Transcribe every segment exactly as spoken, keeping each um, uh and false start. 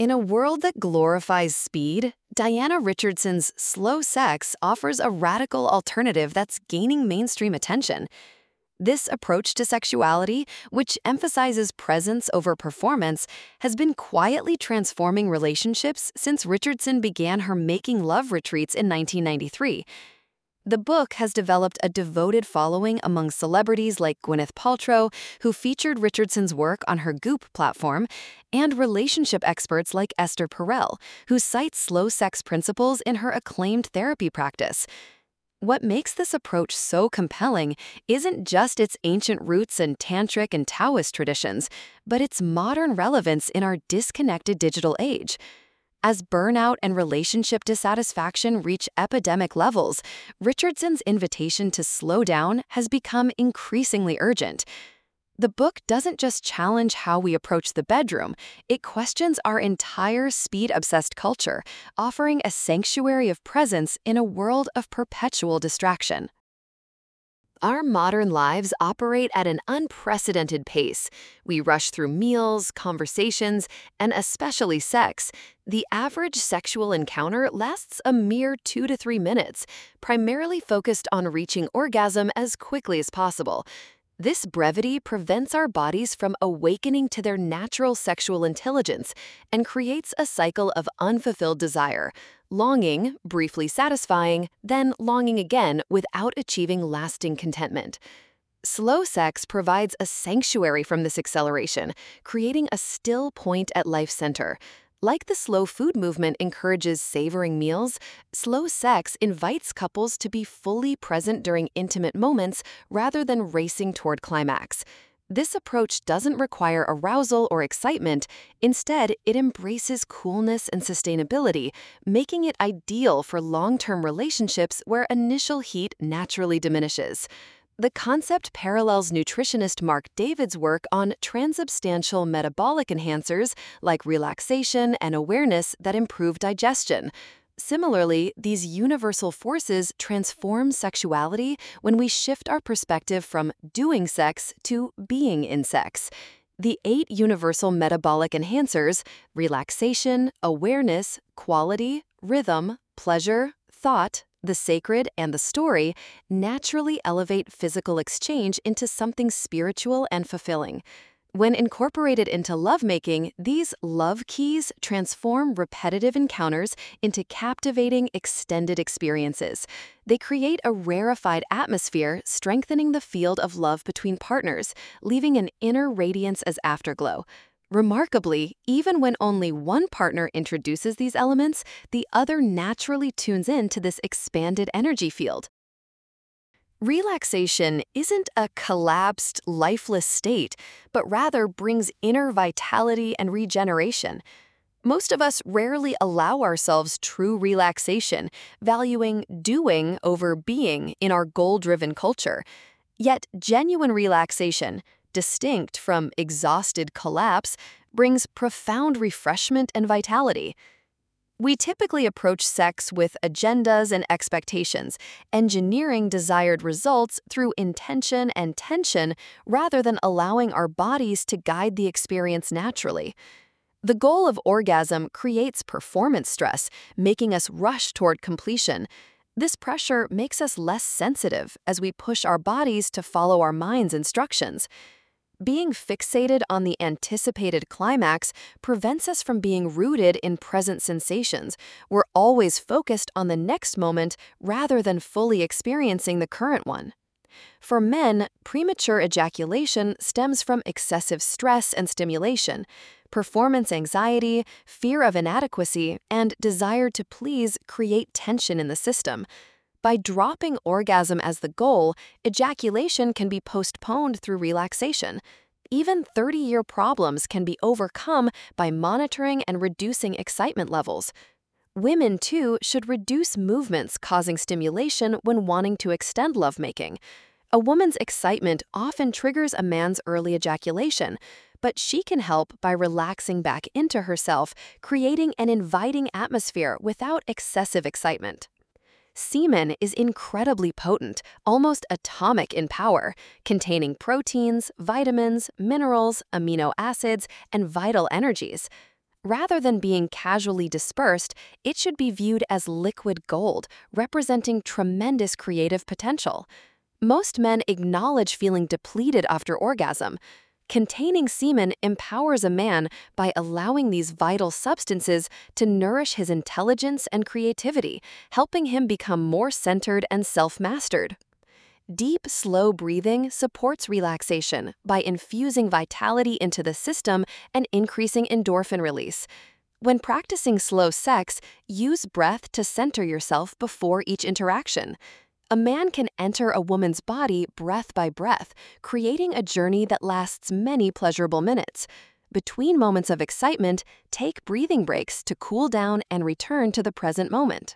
In a world that glorifies speed, Diana Richardson's Slow Sex offers a radical alternative that's gaining mainstream attention. This approach to sexuality, which emphasizes presence over performance, has been quietly transforming relationships since Richardson began her Making Love retreats in nineteen ninety-three. The book has developed a devoted following among celebrities like Gwyneth Paltrow, who featured Richardson's work on her Goop platform, and relationship experts like Esther Perel, who cites slow sex principles in her acclaimed therapy practice. What makes this approach so compelling isn't just its ancient roots in tantric and Taoist traditions, but its modern relevance in our disconnected digital age. As burnout and relationship dissatisfaction reach epidemic levels, Richardson's invitation to slow down has become increasingly urgent. The book doesn't just challenge how we approach the bedroom, it questions our entire speed-obsessed culture, offering a sanctuary of presence in a world of perpetual distraction. Our modern lives operate at an unprecedented pace. We rush through meals, conversations, and especially sex. The average sexual encounter lasts a mere two to three minutes, primarily focused on reaching orgasm as quickly as possible. This brevity prevents our bodies from awakening to their natural sexual intelligence and creates a cycle of unfulfilled desire. Longing, briefly satisfying, then longing again without achieving lasting contentment. Slow sex provides a sanctuary from this acceleration, creating a still point at life's center. Like the slow food movement encourages savoring meals, slow sex invites couples to be fully present during intimate moments rather than racing toward climax. This approach doesn't require arousal or excitement. Instead, it embraces coolness and sustainability, making it ideal for long-term relationships where initial heat naturally diminishes. The concept parallels nutritionist Mark David's work on transubstantial metabolic enhancers like relaxation and awareness that improve digestion. Similarly, these universal forces transform sexuality when we shift our perspective from doing sex to being in sex. The eight universal metabolic enhancers, relaxation, awareness, quality, rhythm, pleasure, thought, the sacred, and the story, naturally elevate physical exchange into something spiritual and fulfilling. When incorporated into lovemaking, these love keys transform repetitive encounters into captivating, extended experiences. They create a rarefied atmosphere, strengthening the field of love between partners, leaving an inner radiance as afterglow. Remarkably, even when only one partner introduces these elements, the other naturally tunes in to this expanded energy field. Relaxation isn't a collapsed, lifeless state, but rather brings inner vitality and regeneration. Most of us rarely allow ourselves true relaxation, valuing doing over being in our goal-driven culture. Yet genuine relaxation, distinct from exhausted collapse, brings profound refreshment and vitality. We typically approach sex with agendas and expectations, engineering desired results through intention and tension rather than allowing our bodies to guide the experience naturally. The goal of orgasm creates performance stress, making us rush toward completion. This pressure makes us less sensitive as we push our bodies to follow our mind's instructions. Being fixated on the anticipated climax prevents us from being rooted in present sensations. We're always focused on the next moment rather than fully experiencing the current one. For men, premature ejaculation stems from excessive stress and stimulation. Performance anxiety, fear of inadequacy, and desire to please create tension in the system. By dropping orgasm as the goal, ejaculation can be postponed through relaxation. Even thirty-year problems can be overcome by monitoring and reducing excitement levels. Women, too, should reduce movements causing stimulation when wanting to extend lovemaking. A woman's excitement often triggers a man's early ejaculation, but she can help by relaxing back into herself, creating an inviting atmosphere without excessive excitement. Semen is incredibly potent, almost atomic in power, containing proteins, vitamins, minerals, amino acids, and vital energies. Rather than being casually dispersed, it should be viewed as liquid gold, representing tremendous creative potential. Most men acknowledge feeling depleted after orgasm. Containing semen empowers a man by allowing these vital substances to nourish his intelligence and creativity, helping him become more centered and self-mastered. Deep, slow breathing supports relaxation by infusing vitality into the system and increasing endorphin release. When practicing slow sex, use breath to center yourself before each interaction. A man can enter a woman's body breath by breath, creating a journey that lasts many pleasurable minutes. Between moments of excitement, take breathing breaks to cool down and return to the present moment.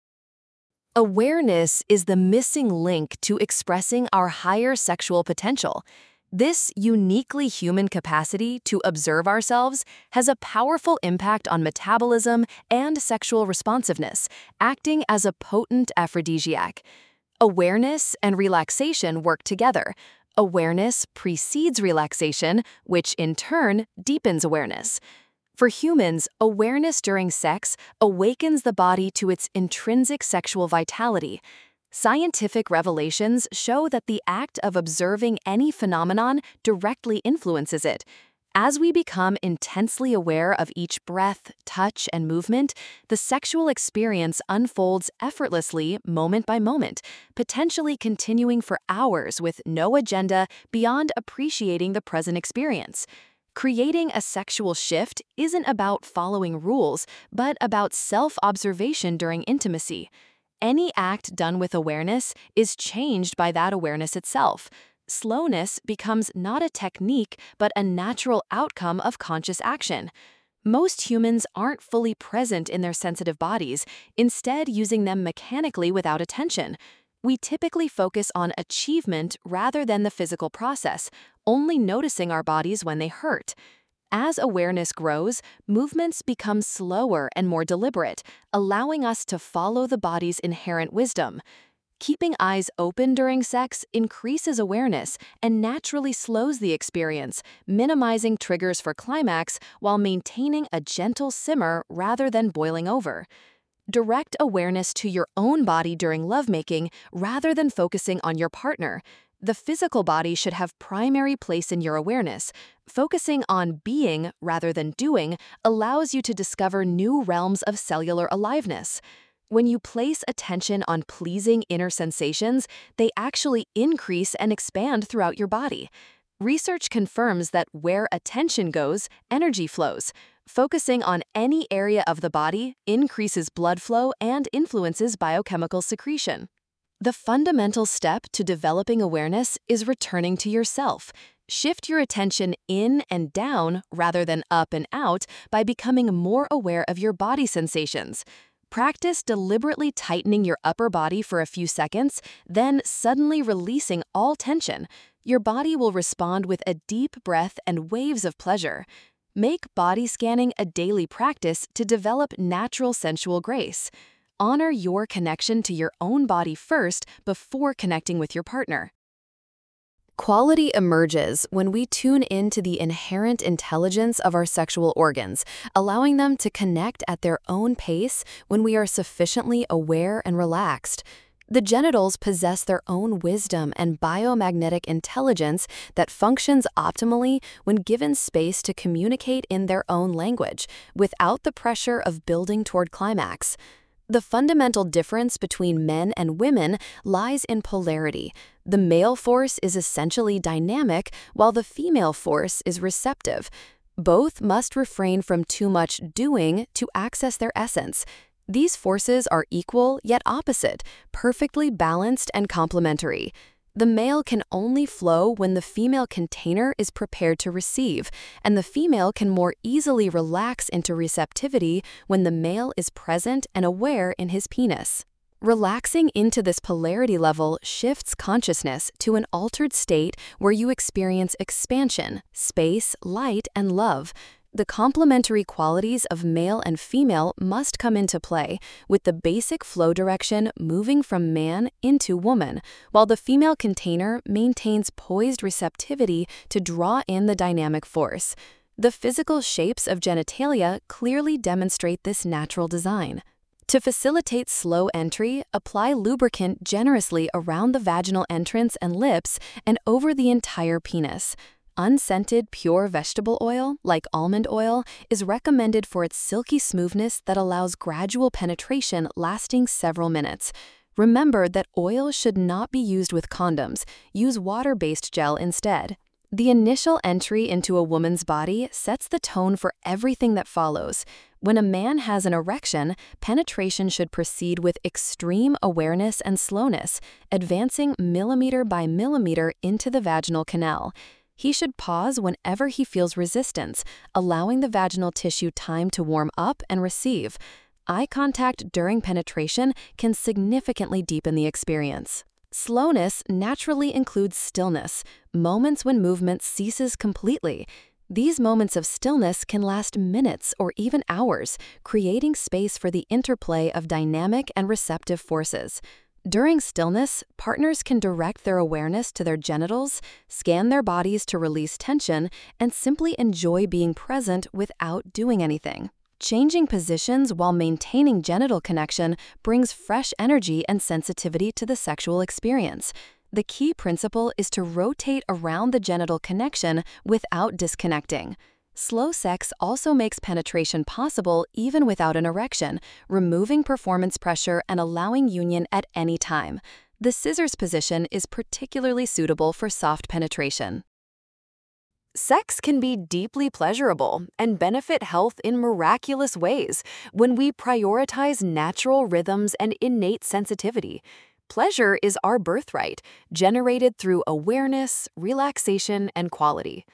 Awareness is the missing link to expressing our higher sexual potential. This uniquely human capacity to observe ourselves has a powerful impact on metabolism and sexual responsiveness, acting as a potent aphrodisiac. Awareness and relaxation work together. Awareness precedes relaxation, which in turn deepens awareness. For humans, awareness during sex awakens the body to its intrinsic sexual vitality. Scientific revelations show that the act of observing any phenomenon directly influences it. As we become intensely aware of each breath, touch, and movement, the sexual experience unfolds effortlessly moment by moment, potentially continuing for hours with no agenda beyond appreciating the present experience. Creating a sexual shift isn't about following rules, but about self-observation during intimacy. Any act done with awareness is changed by that awareness itself. Slowness becomes not a technique, but a natural outcome of conscious action. Most humans aren't fully present in their sensitive bodies, instead using them mechanically without attention. We typically focus on achievement rather than the physical process, only noticing our bodies when they hurt. As awareness grows, movements become slower and more deliberate, allowing us to follow the body's inherent wisdom. Keeping eyes open during sex increases awareness and naturally slows the experience, minimizing triggers for climax while maintaining a gentle simmer rather than boiling over. Direct awareness to your own body during lovemaking rather than focusing on your partner. The physical body should have primary place in your awareness. Focusing on being rather than doing allows you to discover new realms of cellular aliveness. When you place attention on pleasing inner sensations, they actually increase and expand throughout your body. Research confirms that where attention goes, energy flows. Focusing on any area of the body increases blood flow and influences biochemical secretion. The fundamental step to developing awareness is returning to yourself. Shift your attention in and down rather than up and out by becoming more aware of your body sensations. Practice deliberately tightening your upper body for a few seconds, then suddenly releasing all tension. Your body will respond with a deep breath and waves of pleasure. Make body scanning a daily practice to develop natural sensual grace. Honor your connection to your own body first before connecting with your partner. Quality emerges when we tune into the inherent intelligence of our sexual organs, allowing them to connect at their own pace when we are sufficiently aware and relaxed. The genitals possess their own wisdom and biomagnetic intelligence that functions optimally when given space to communicate in their own language, without the pressure of building toward climax. The fundamental difference between men and women lies in polarity. The male force is essentially dynamic, while the female force is receptive. Both must refrain from too much doing to access their essence. These forces are equal yet opposite, perfectly balanced and complementary. The male can only flow when the female container is prepared to receive, and the female can more easily relax into receptivity when the male is present and aware in his penis. Relaxing into this polarity level shifts consciousness to an altered state where you experience expansion, space, light, and love. The complementary qualities of male and female must come into play, with the basic flow direction moving from man into woman, while the female container maintains poised receptivity to draw in the dynamic force. The physical shapes of genitalia clearly demonstrate this natural design. To facilitate slow entry, apply lubricant generously around the vaginal entrance and lips and over the entire penis. Unscented pure vegetable oil, like almond oil, is recommended for its silky smoothness that allows gradual penetration lasting several minutes. Remember that oil should not be used with condoms. Use water-based gel instead. The initial entry into a woman's body sets the tone for everything that follows. When a man has an erection, penetration should proceed with extreme awareness and slowness, advancing millimeter by millimeter into the vaginal canal. He should pause whenever he feels resistance, allowing the vaginal tissue time to warm up and receive. Eye contact during penetration can significantly deepen the experience. Slowness naturally includes stillness, moments when movement ceases completely. These moments of stillness can last minutes or even hours, creating space for the interplay of dynamic and receptive forces. During stillness, partners can direct their awareness to their genitals, scan their bodies to release tension, and simply enjoy being present without doing anything. Changing positions while maintaining genital connection brings fresh energy and sensitivity to the sexual experience. The key principle is to rotate around the genital connection without disconnecting. Slow sex also makes penetration possible even without an erection, removing performance pressure and allowing union at any time. The scissors position is particularly suitable for soft penetration. Sex can be deeply pleasurable and benefit health in miraculous ways when we prioritize natural rhythms and innate sensitivity. Pleasure is our birthright, generated through awareness, relaxation, and quality.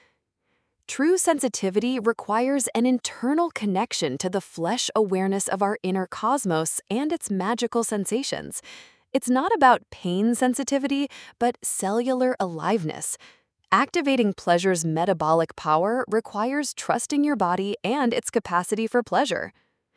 True sensitivity requires an internal connection to the flesh awareness of our inner cosmos and its magical sensations. It's not about pain sensitivity, but cellular aliveness. Activating pleasure's metabolic power requires trusting your body and its capacity for pleasure.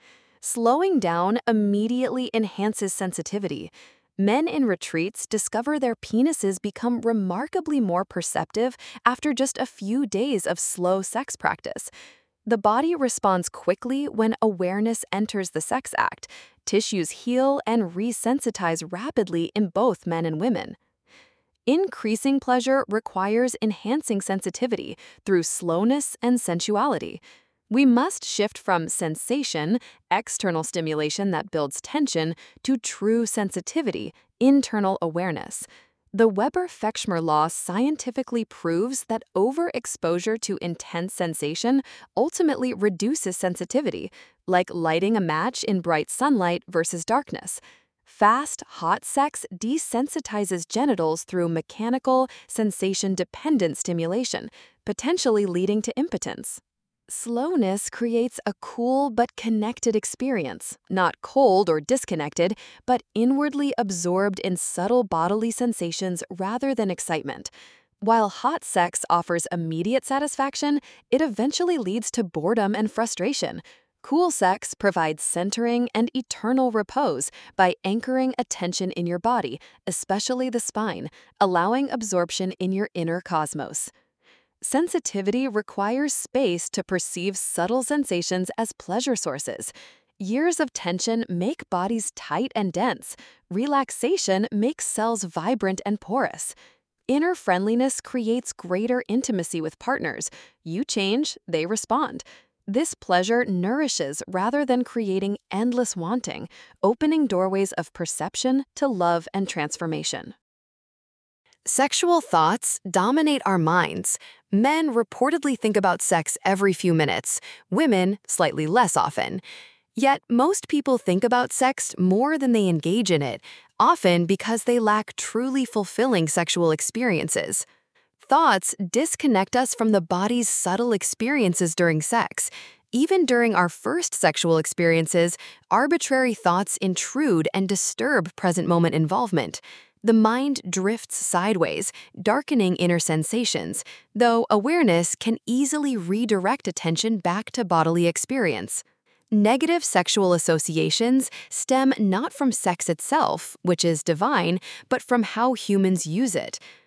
Slowing down immediately enhances sensitivity. Men in retreats discover their penises become remarkably more perceptive after just a few days of slow sex practice. The body responds quickly when awareness enters the sex act. Tissues heal and resensitize rapidly in both men and women. Increasing pleasure requires enhancing sensitivity through slowness and sensuality. We must shift from sensation, external stimulation that builds tension, to true sensitivity, internal awareness. The Weber-Fechner law scientifically proves that overexposure to intense sensation ultimately reduces sensitivity, like lighting a match in bright sunlight versus darkness. Fast, hot sex desensitizes genitals through mechanical, sensation-dependent stimulation, potentially leading to impotence. Slowness creates a cool but connected experience, not cold or disconnected, but inwardly absorbed in subtle bodily sensations rather than excitement. While hot sex offers immediate satisfaction, it eventually leads to boredom and frustration. Cool sex provides centering and eternal repose by anchoring attention in your body, especially the spine, allowing absorption in your inner cosmos. Sensitivity requires space to perceive subtle sensations as pleasure sources. Years of tension make bodies tight and dense. Relaxation makes cells vibrant and porous. Inner friendliness creates greater intimacy with partners. You change, they respond. This pleasure nourishes rather than creating endless wanting, opening doorways of perception to love and transformation. Sexual thoughts dominate our minds. Men reportedly think about sex every few minutes, women slightly less often. Yet most people think about sex more than they engage in it, often because they lack truly fulfilling sexual experiences. Thoughts disconnect us from the body's subtle experiences during sex. Even during our first sexual experiences, arbitrary thoughts intrude and disturb present-moment involvement. The mind drifts sideways, darkening inner sensations, though awareness can easily redirect attention back to bodily experience. Negative sexual associations stem not from sex itself, which is divine, but from how humans use it.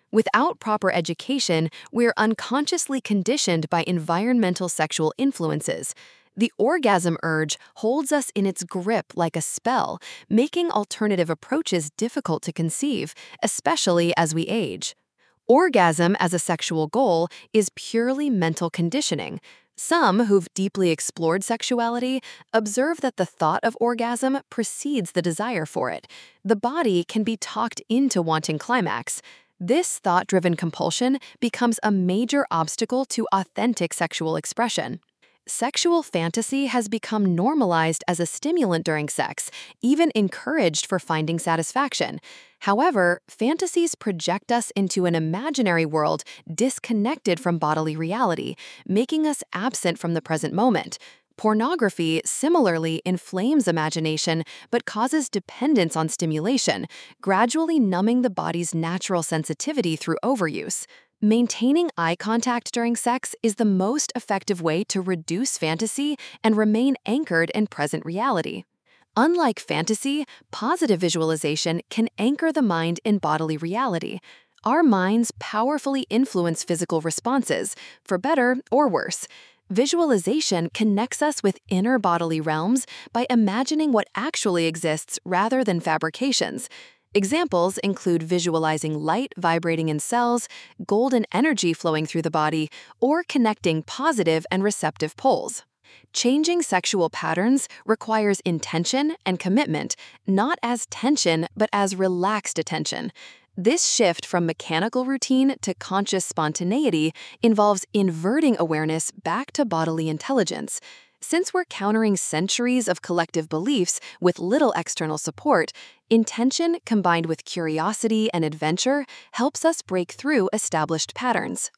Without proper education, we're unconsciously conditioned by environmental sexual influences. The orgasm urge holds us in its grip like a spell, making alternative approaches difficult to conceive, especially as we age. Orgasm as a sexual goal is purely mental conditioning. Some who've deeply explored sexuality observe that the thought of orgasm precedes the desire for it. The body can be talked into wanting climax. This thought-driven compulsion becomes a major obstacle to authentic sexual expression. Sexual fantasy has become normalized as a stimulant during sex, even encouraged for finding satisfaction. However, fantasies project us into an imaginary world disconnected from bodily reality, making us absent from the present moment. Pornography similarly inflames imagination but causes dependence on stimulation, gradually numbing the body's natural sensitivity through overuse. Maintaining eye contact during sex is the most effective way to reduce fantasy and remain anchored in present reality. Unlike fantasy, positive visualization can anchor the mind in bodily reality. Our minds powerfully influence physical responses, for better or worse. Visualization connects us with inner bodily realms by imagining what actually exists rather than fabrications. Examples include visualizing light vibrating in cells, golden energy flowing through the body, or connecting positive and receptive poles. Changing sexual patterns requires intention and commitment, not as tension but as relaxed attention. This shift from mechanical routine to conscious spontaneity involves inverting awareness back to bodily intelligence. Since we're countering centuries of collective beliefs with little external support, intention combined with curiosity and adventure helps us break through established patterns.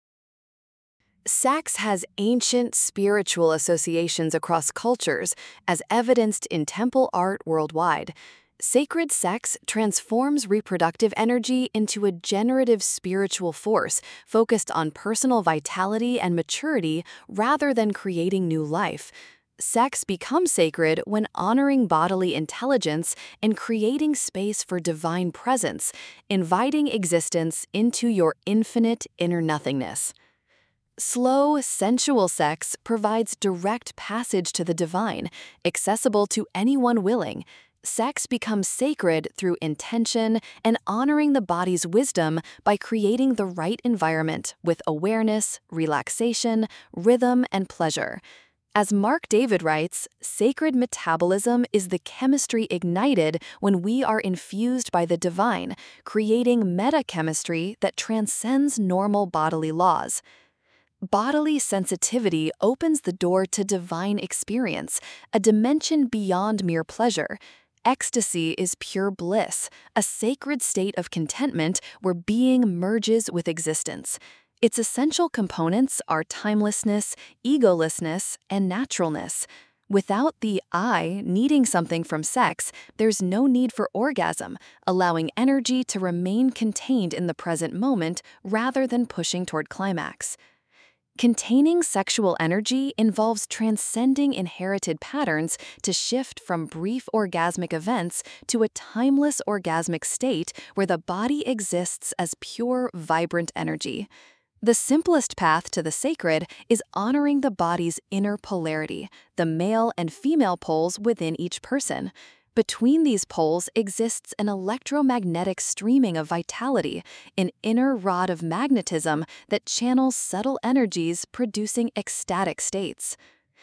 Sex has ancient spiritual associations across cultures, as evidenced in temple art worldwide. Sacred sex transforms reproductive energy into a generative spiritual force focused on personal vitality and maturity rather than creating new life. Sex becomes sacred when honoring bodily intelligence and creating space for divine presence, inviting existence into your infinite inner nothingness. Slow, sensual sex provides direct passage to the divine, accessible to anyone willing. Sex becomes sacred through intention and honoring the body's wisdom by creating the right environment with awareness, relaxation, rhythm, and pleasure. As Mark David writes, sacred metabolism is the chemistry ignited when we are infused by the divine, creating metachemistry that transcends normal bodily laws. Bodily sensitivity opens the door to divine experience, a dimension beyond mere pleasure. Ecstasy is pure bliss, a sacred state of contentment where being merges with existence. Its essential components are timelessness, egolessness, and naturalness. Without the I needing something from sex, there's no need for orgasm, allowing energy to remain contained in the present moment rather than pushing toward climax. Containing sexual energy involves transcending inherited patterns to shift from brief orgasmic events to a timeless orgasmic state where the body exists as pure, vibrant energy. The simplest path to the sacred is honoring the body's inner polarity, the male and female poles within each person. Between these poles exists an electromagnetic streaming of vitality, an inner rod of magnetism that channels subtle energies producing ecstatic states.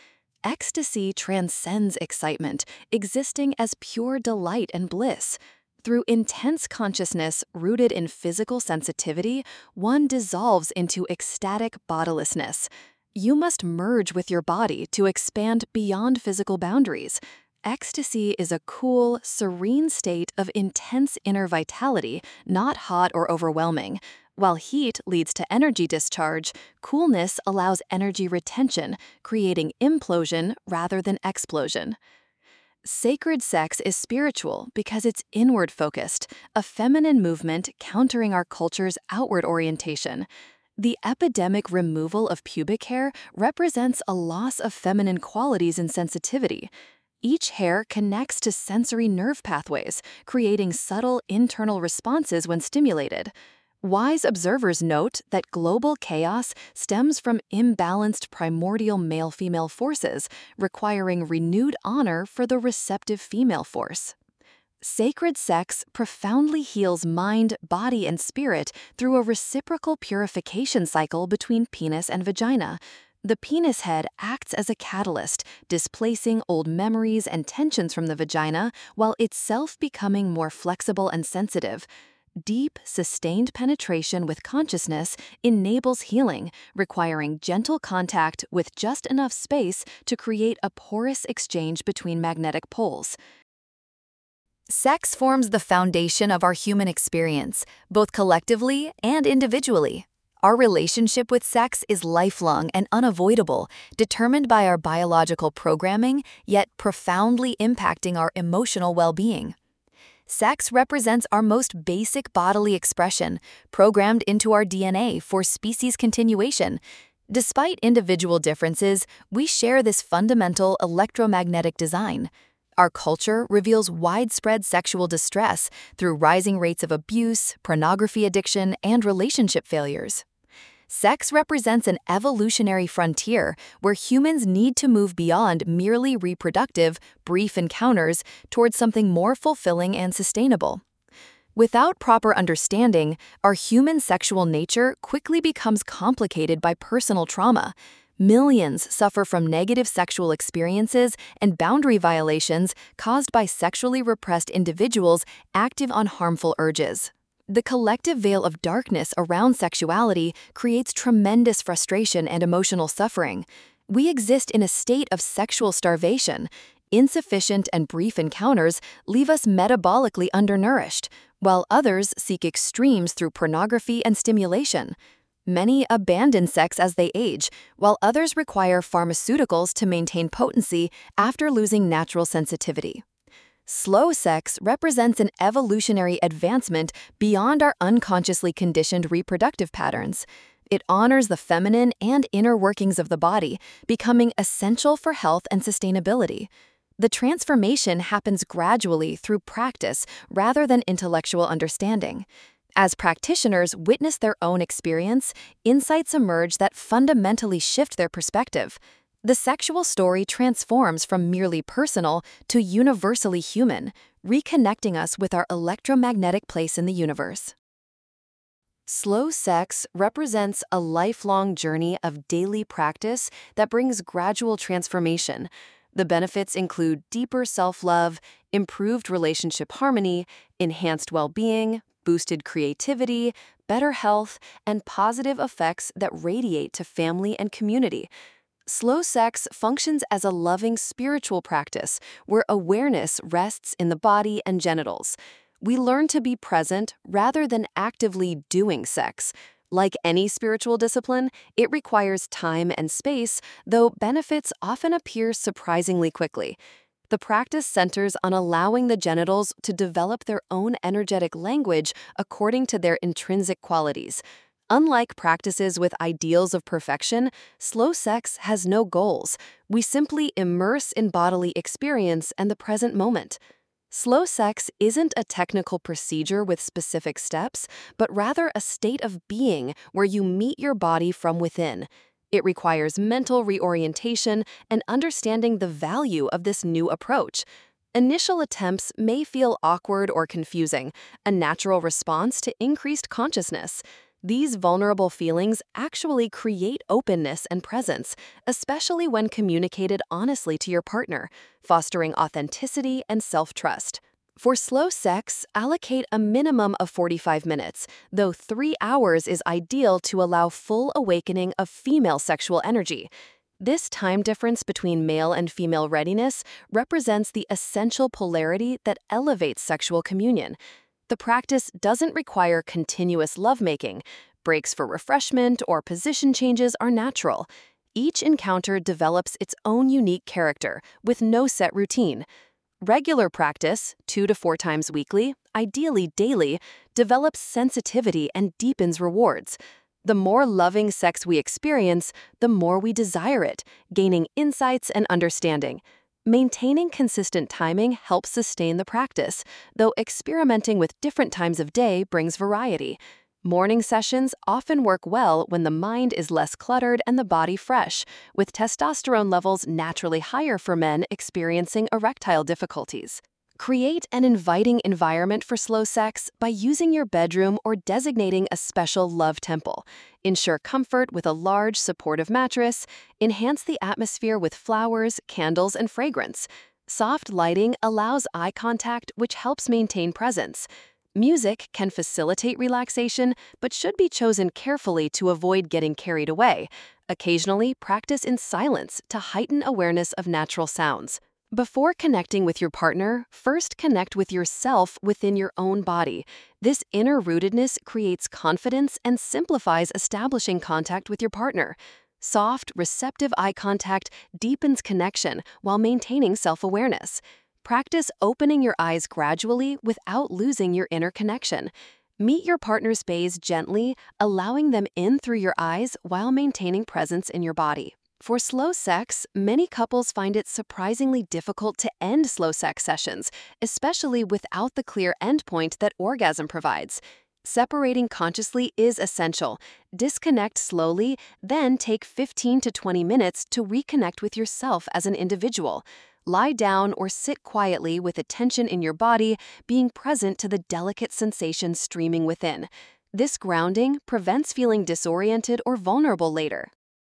Ecstasy transcends excitement, existing as pure delight and bliss. Through intense consciousness rooted in physical sensitivity, one dissolves into ecstatic bodilessness. You must merge with your body to expand beyond physical boundaries. Ecstasy is a cool, serene state of intense inner vitality, not hot or overwhelming. While heat leads to energy discharge, coolness allows energy retention, creating implosion rather than explosion. Sacred sex is spiritual because it's inward-focused, a feminine movement countering our culture's outward orientation. The epidemic removal of pubic hair represents a loss of feminine qualities and sensitivity. Each hair connects to sensory nerve pathways, creating subtle internal responses when stimulated. Wise observers note that global chaos stems from imbalanced primordial male-female forces, requiring renewed honor for the receptive female force. Sacred sex profoundly heals mind, body, and spirit through a reciprocal purification cycle between penis and vagina. The penis head acts as a catalyst, displacing old memories and tensions from the vagina while itself becoming more flexible and sensitive. Deep, sustained penetration with consciousness enables healing, requiring gentle contact with just enough space to create a porous exchange between magnetic poles. Sex forms the foundation of our human experience, both collectively and individually. Our relationship with sex is lifelong and unavoidable, determined by our biological programming, yet profoundly impacting our emotional well-being. Sex represents our most basic bodily expression, programmed into our D N A for species continuation. Despite individual differences, we share this fundamental electromagnetic design. Our culture reveals widespread sexual distress through rising rates of abuse, pornography addiction, and relationship failures. Sex represents an evolutionary frontier where humans need to move beyond merely reproductive, brief encounters towards something more fulfilling and sustainable. Without proper understanding, our human sexual nature quickly becomes complicated by personal trauma. Millions suffer from negative sexual experiences and boundary violations caused by sexually repressed individuals active on harmful urges. The collective veil of darkness around sexuality creates tremendous frustration and emotional suffering. We exist in a state of sexual starvation. Insufficient and brief encounters leave us metabolically undernourished, while others seek extremes through pornography and stimulation. Many abandon sex as they age, while others require pharmaceuticals to maintain potency after losing natural sensitivity. Slow sex represents an evolutionary advancement beyond our unconsciously conditioned reproductive patterns. It honors the feminine and inner workings of the body, becoming essential for health and sustainability. The transformation happens gradually through practice rather than intellectual understanding. As practitioners witness their own experience, insights emerge that fundamentally shift their perspective. The sexual story transforms from merely personal to universally human, reconnecting us with our electromagnetic place in the universe. Slow sex represents a lifelong journey of daily practice that brings gradual transformation. The benefits include deeper self-love, improved relationship harmony, enhanced well-being, boosted creativity, better health, and positive effects that radiate to family and community. Slow sex functions as a loving spiritual practice where awareness rests in the body and genitals. We learn to be present rather than actively doing sex. Like any spiritual discipline, it requires time and space, though benefits often appear surprisingly quickly. The practice centers on allowing the genitals to develop their own energetic language according to their intrinsic qualities. Unlike practices with ideals of perfection, slow sex has no goals. We simply immerse in bodily experience and the present moment. Slow sex isn't a technical procedure with specific steps, but rather a state of being where you meet your body from within. It requires mental reorientation and understanding the value of this new approach. Initial attempts may feel awkward or confusing, a natural response to increased consciousness. These vulnerable feelings actually create openness and presence, especially when communicated honestly to your partner, fostering authenticity and self-trust. For slow sex, allocate a minimum of forty-five minutes, though three hours is ideal to allow full awakening of female sexual energy. This time difference between male and female readiness represents the essential polarity that elevates sexual communion. The practice doesn't require continuous lovemaking. Breaks for refreshment or position changes are natural. Each encounter develops its own unique character, with no set routine. Regular practice, two to four times weekly, ideally daily, develops sensitivity and deepens rewards. The more loving sex we experience, the more we desire it, gaining insights and understanding. Maintaining consistent timing helps sustain the practice, though experimenting with different times of day brings variety. Morning sessions often work well when the mind is less cluttered and the body fresh, with testosterone levels naturally higher for men experiencing erectile difficulties. Create an inviting environment for slow sex by using your bedroom or designating a special love temple. Ensure comfort with a large, supportive mattress. Enhance the atmosphere with flowers, candles, and fragrance. Soft lighting allows eye contact, which helps maintain presence. Music can facilitate relaxation, but should be chosen carefully to avoid getting carried away. Occasionally, practice in silence to heighten awareness of natural sounds. Before connecting with your partner, first connect with yourself within your own body. This inner rootedness creates confidence and simplifies establishing contact with your partner. Soft, receptive eye contact deepens connection while maintaining self-awareness. Practice opening your eyes gradually without losing your inner connection. Meet your partner's gaze gently, allowing them in through your eyes while maintaining presence in your body. For slow sex, many couples find it surprisingly difficult to end slow sex sessions, especially without the clear endpoint that orgasm provides. Separating consciously is essential. Disconnect slowly, then take fifteen to twenty minutes to reconnect with yourself as an individual. Lie down or sit quietly with attention in your body, being present to the delicate sensations streaming within. This grounding prevents feeling disoriented or vulnerable later.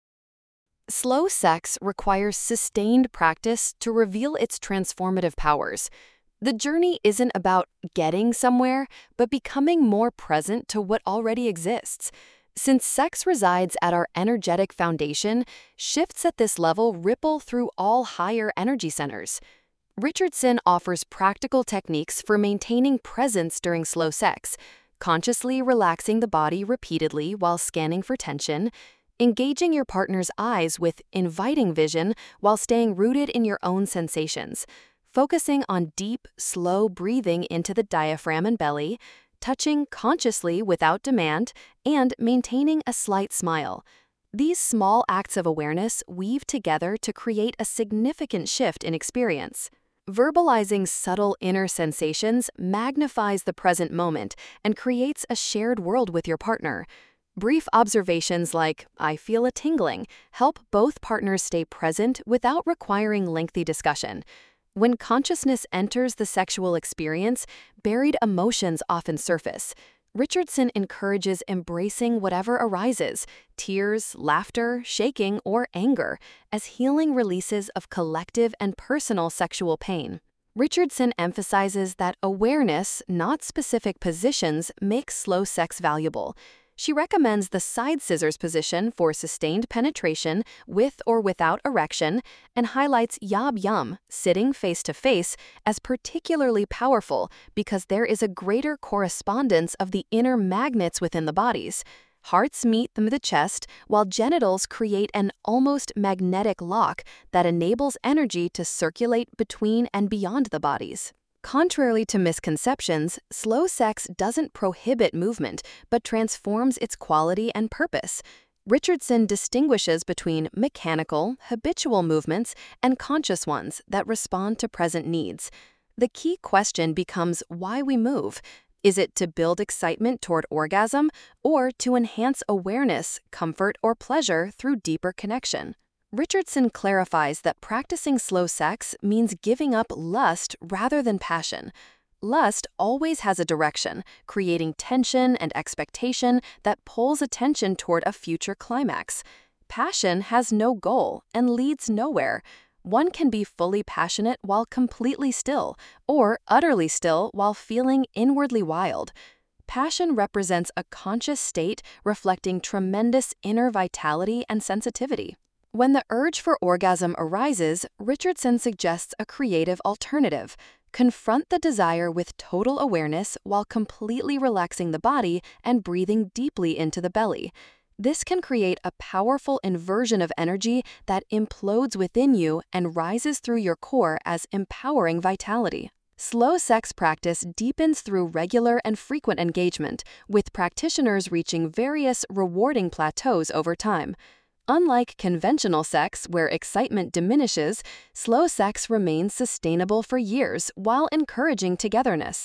Slow sex requires sustained practice to reveal its transformative powers. The journey isn't about getting somewhere, but becoming more present to what already exists. Since sex resides at our energetic foundation, shifts at this level ripple through all higher energy centers. Richardson offers practical techniques for maintaining presence during slow sex, consciously relaxing the body repeatedly while scanning for tension, engaging your partner's eyes with inviting vision while staying rooted in your own sensations, focusing on deep, slow breathing into the diaphragm and belly, touching consciously without demand, and maintaining a slight smile. These small acts of awareness weave together to create a significant shift in experience. Verbalizing subtle inner sensations magnifies the present moment and creates a shared world with your partner. Brief observations like, "I feel a tingling," help both partners stay present without requiring lengthy discussion. When consciousness enters the sexual experience, buried emotions often surface. Richardson encourages embracing whatever arises, tears, laughter, shaking, or anger, as healing releases of collective and personal sexual pain. Richardson emphasizes that awareness, not specific positions, makes slow sex valuable. She recommends the side scissors position for sustained penetration with or without erection and highlights Yab Yum, sitting face-to-face, as particularly powerful because there is a greater correspondence of the inner magnets within the bodies. Hearts meet the chest, while genitals create an almost magnetic lock that enables energy to circulate between and beyond the bodies. Contrary to misconceptions, slow sex doesn't prohibit movement, but transforms its quality and purpose. Richardson distinguishes between mechanical, habitual movements and conscious ones that respond to present needs. The key question becomes why we move. Is it to build excitement toward orgasm, or to enhance awareness, comfort, or pleasure through deeper connection? Richardson clarifies that practicing slow sex means giving up lust rather than passion. Lust always has a direction, creating tension and expectation that pulls attention toward a future climax. Passion has no goal and leads nowhere. One can be fully passionate while completely still, or utterly still while feeling inwardly wild. Passion represents a conscious state reflecting tremendous inner vitality and sensitivity. When the urge for orgasm arises, Richardson suggests a creative alternative. Confront the desire with total awareness while completely relaxing the body and breathing deeply into the belly. This can create a powerful inversion of energy that implodes within you and rises through your core as empowering vitality. Slow sex practice deepens through regular and frequent engagement, with practitioners reaching various rewarding plateaus over time. Unlike conventional sex, where excitement diminishes, slow sex remains sustainable for years while encouraging togetherness.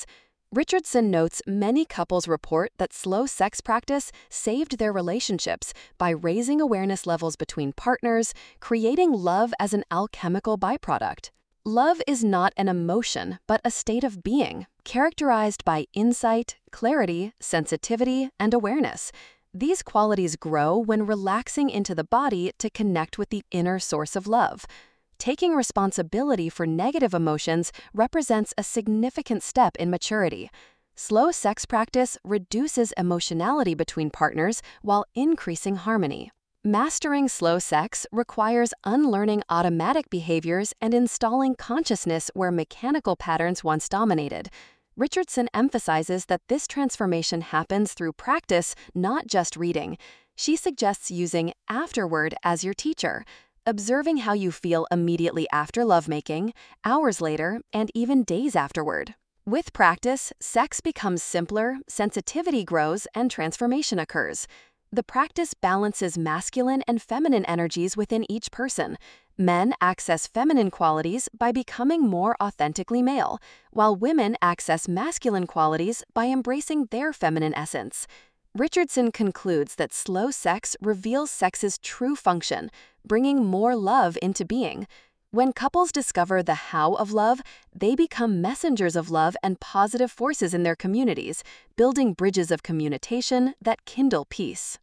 Richardson notes many couples report that slow sex practice saved their relationships by raising awareness levels between partners, creating love as an alchemical byproduct. Love is not an emotion, but a state of being, characterized by insight, clarity, sensitivity, and awareness. These qualities grow when relaxing into the body to connect with the inner source of love. Taking responsibility for negative emotions represents a significant step in maturity. Slow sex practice reduces emotionality between partners while increasing harmony. Mastering slow sex requires unlearning automatic behaviors and installing consciousness where mechanical patterns once dominated. Richardson emphasizes that this transformation happens through practice, not just reading. She suggests using afterward as your teacher, observing how you feel immediately after lovemaking, hours later, and even days afterward. With practice, sex becomes simpler, sensitivity grows, and transformation occurs. The practice balances masculine and feminine energies within each person. Men access feminine qualities by becoming more authentically male, while women access masculine qualities by embracing their feminine essence. Richardson concludes that slow sex reveals sex's true function, bringing more love into being. When couples discover the how of love, they become messengers of love and positive forces in their communities, building bridges of communication that kindle peace.